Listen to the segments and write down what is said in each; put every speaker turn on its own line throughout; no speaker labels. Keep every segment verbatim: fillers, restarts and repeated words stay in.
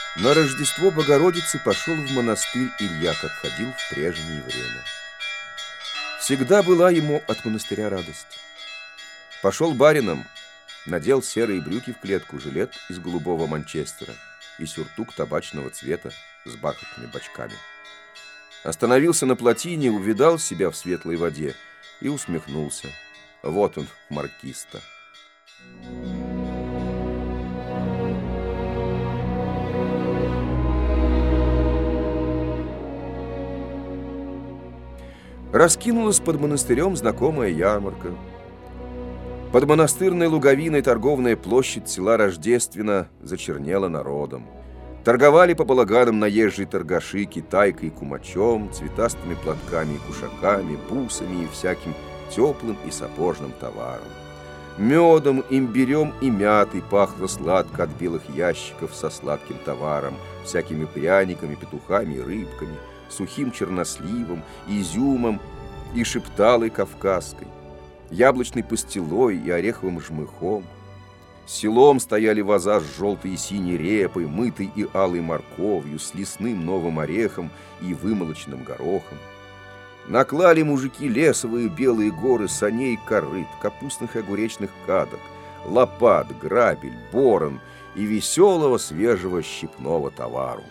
На Рождество Богородицы пошел в монастырь Илья, как ходил в прежнее время. Всегда была ему от монастыря радость. Пошел барином, надел серые брюки в клетку, жилет из голубого манчестера и сюртук табачного цвета с бархатными бочками. Остановился на плотине, увидал себя в светлой воде и усмехнулся. Вот он, маркиз-то. Раскинулась под монастырем знакомая ярмарка. Под монастырной луговиной торговная площадь села Рождественно зачернела народом. Торговали по балаганам наезжие торгаши китайкой и кумачом, цветастыми платками и кушаками, бусами и всяким теплым и сапожным товаром. Медом, имбирем и мятой пахло сладко от белых ящиков со сладким товаром, всякими пряниками, петухами и рыбками, сухим черносливом, изюмом и шепталой кавказской, яблочной пастилой и ореховым жмыхом. Селом стояли ваза с желтой и синей репой, мытой и алой морковью, с лесным новым орехом и вымолоченным горохом. Наклали мужики лесовые белые горы саней и корыт, капустных и огуречных кадок, лопат, грабель, борон и веселого свежего щепного товару.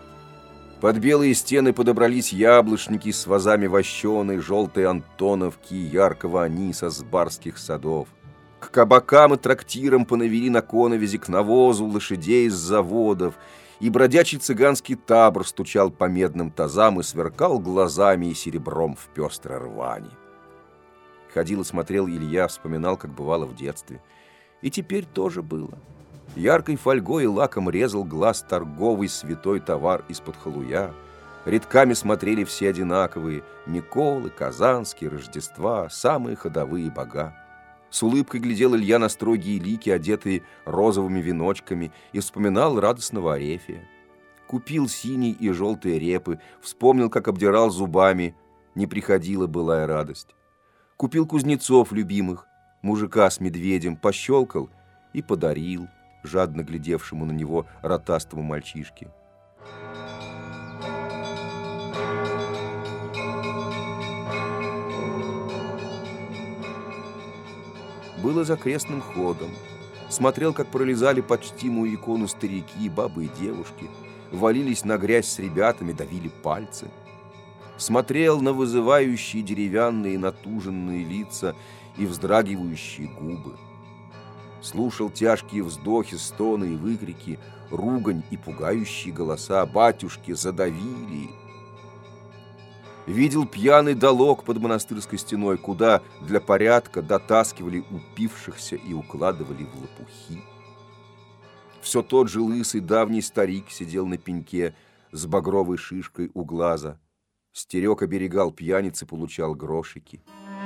Под белые стены подобрались яблочники с вазами вощеной, желтой антоновки и яркого аниса с барских садов. К кабакам и трактирам понавели на коновизе к навозу лошадей с заводов, и бродячий цыганский табор стучал по медным тазам и сверкал глазами и серебром в пестрой рвани. Ходил и смотрел Илья, вспоминал, как бывало в детстве. И теперь тоже было. Яркой фольгой и лаком резал глаз торговый святой товар из-под халуя. Рядками смотрели все одинаковые: Миколы, Казанские, Рождества, самые ходовые бога. С улыбкой глядел Илья на строгие лики, одетые розовыми веночками, и вспоминал радостного Арефия. Купил синие и желтые репы, вспомнил, как обдирал зубами, не приходила былая радость. Купил кузнецов любимых, мужика с медведем, пощелкал и подарил жадно глядевшему на него ротастому мальчишке. Было за крестным ходом. Смотрел, как пролезали под чтимую икону старики, бабы и девушки, валились на грязь с ребятами, давили пальцы. Смотрел на вызывающие деревянные натуженные лица и вздрагивающие губы. Слушал тяжкие вздохи, стоны и выкрики, ругань и пугающие голоса: «Батюшки, задавили!» Видел пьяный долог под монастырской стеной, куда для порядка дотаскивали упившихся и укладывали в лопухи. Все тот же лысый давний старик сидел на пеньке с багровой шишкой у глаза. Стерег оберегал пьяниц и получал грошики.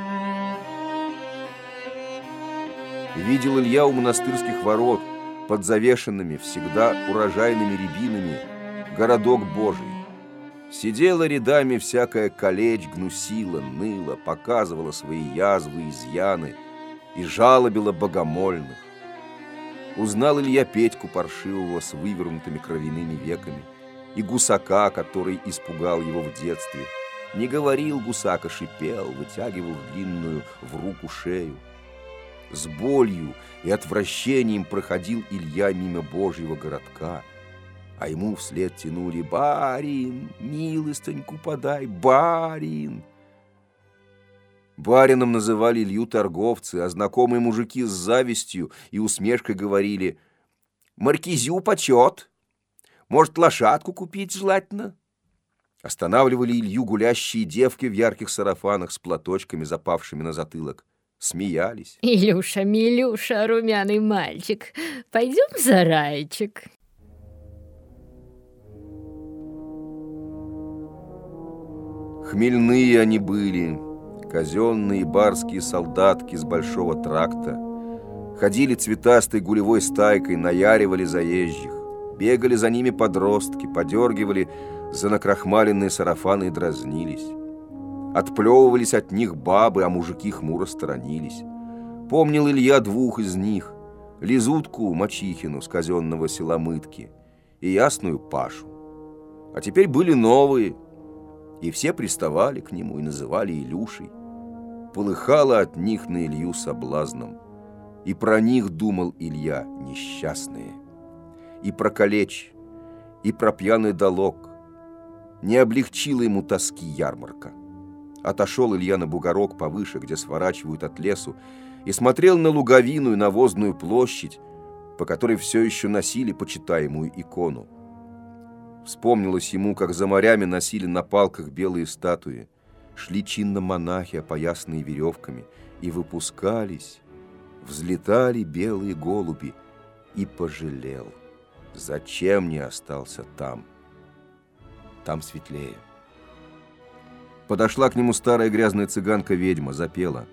Видел Илья у монастырских ворот, под завешенными, всегда урожайными рябинами, городок Божий. Сидела рядами всякая калечь, гнусила, ныла, показывала свои язвы, изъяны и жалобила богомольных. Узнал Илья Петьку паршивого с вывернутыми кровяными веками и гусака, который испугал его в детстве. Не говорил гусак, а шипел, вытягивал длинную в руку шею. С болью и отвращением проходил Илья мимо Божьего городка, а ему вслед тянули: «Барин, милостыньку подай, барин!» Барином называли Илью торговцы, а знакомые мужики с завистью и усмешкой говорили: «Маркизю почет! Может, лошадку купить желательно?» Останавливали Илью гулящие девки в ярких сарафанах с платочками, запавшими на затылок. Смеялись.
«Илюша, Милюша, румяный мальчик, пойдем за райчик».
Хмельные они были, казенные барские солдатки с большого тракта. Ходили цветастой гулевой стайкой, наяривали заезжих. Бегали за ними подростки, подергивали за накрахмаленные сарафаны и дразнились. Отплевывались от них бабы, а мужики хмуро сторонились. Помнил Илья двух из них: Лизутку Мачихину с казенного села Мытки и ясную Пашу. А теперь были новые, и все приставали к нему и называли Илюшей. Полыхало от них на Илью соблазном, и про них думал Илья несчастные, и про калечь, и про пьяный долог. Не облегчила ему тоски ярмарка. Отошел Илья на бугорок повыше, где сворачивают от лесу, и смотрел на луговину и навозную площадь, по которой все еще носили почитаемую икону. Вспомнилось ему, как за морями носили на палках белые статуи, шли чинно монахи, опоясанные веревками, и выпускались, взлетали белые голуби, и пожалел, зачем не остался там. Там светлее. Подошла к нему старая грязная цыганка-ведьма, запела.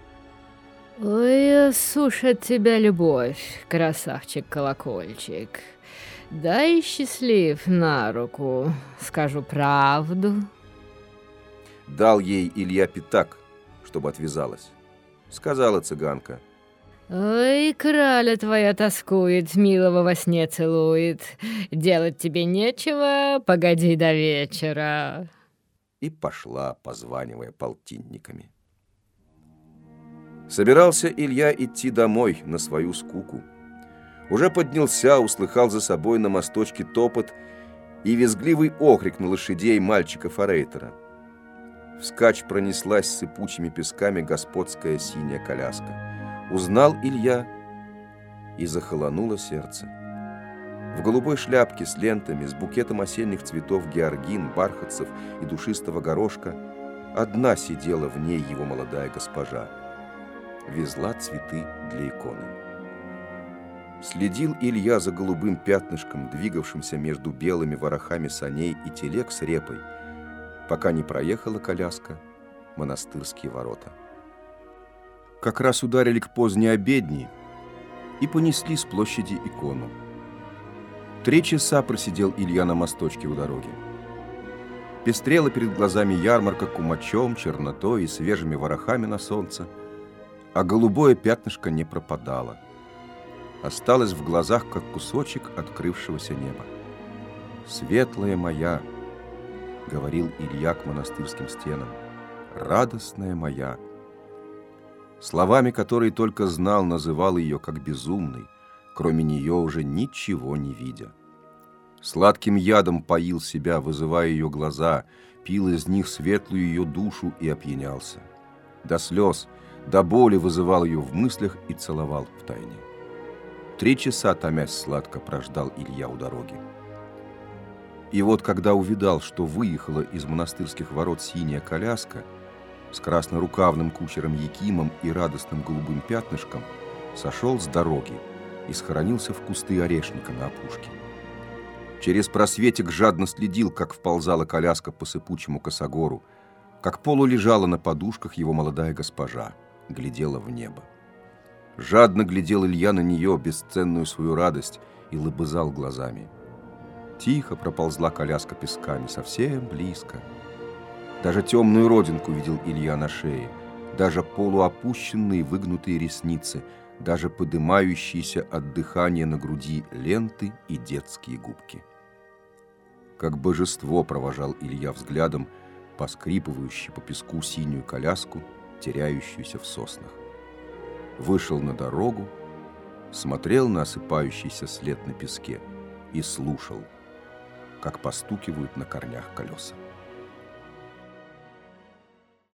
Ой, сушит тебя любовь, красавчик-колокольчик. Дай, счастлив, на руку, скажу правду.
Дал ей Илья пятак, чтобы отвязалась. Сказала цыганка.
Ой, краля твоя тоскует, милого во сне целует. Делать тебе нечего, погоди до вечера.
И пошла, позванивая полтинниками. Собирался Илья идти домой на свою скуку. Уже поднялся, услыхал за собой на мосточке топот и визгливый окрик на лошадей мальчика-форейтера. Вскачь пронеслась сыпучими песками господская синяя коляска. Узнал Илья, и захолонуло сердце. В голубой шляпке с лентами, с букетом осенних цветов георгин, бархатцев и душистого горошка одна сидела в ней его молодая госпожа. Везла цветы для иконы. Следил Илья за голубым пятнышком, двигавшимся между белыми ворохами саней и телег с репой, пока не проехала коляска монастырские ворота. Как раз ударили к поздней обедни и понесли с площади икону. Три часа просидел Илья на мосточке у дороги. Пестрела перед глазами ярмарка кумачом, чернотой и свежими ворохами на солнце, а голубое пятнышко не пропадало. Осталось в глазах, как кусочек открывшегося неба. «Светлая моя», — говорил Илья к монастырским стенам, — «радостная моя». Словами, которые только знал, называл ее как безумной, кроме нее уже ничего не видя. Сладким ядом поил себя, вызывая ее глаза, пил из них светлую ее душу и опьянялся. До слез, до боли вызывал ее в мыслях и целовал втайне. Три часа, томясь сладко, прождал Илья у дороги. И вот, когда увидал, что выехала из монастырских ворот синяя коляска с краснорукавным кучером Якимом и радостным голубым пятнышком, сошел с дороги и схоронился в кусты орешника на опушке. Через просветик жадно следил, как вползала коляска по сыпучему косогору, как полулежала на подушках его молодая госпожа, глядела в небо. Жадно глядел Илья на нее, бесценную свою радость, и лобызал глазами. Тихо проползла коляска песками, совсем близко. Даже темную родинку видел Илья на шее, даже полуопущенные выгнутые ресницы, даже подымающиеся от дыхания на груди ленты и детские губки. Как божество провожал Илья взглядом поскрипывающую по песку синюю коляску, теряющуюся в соснах. Вышел на дорогу, смотрел на осыпающийся след на песке и слушал, как постукивают на корнях колеса.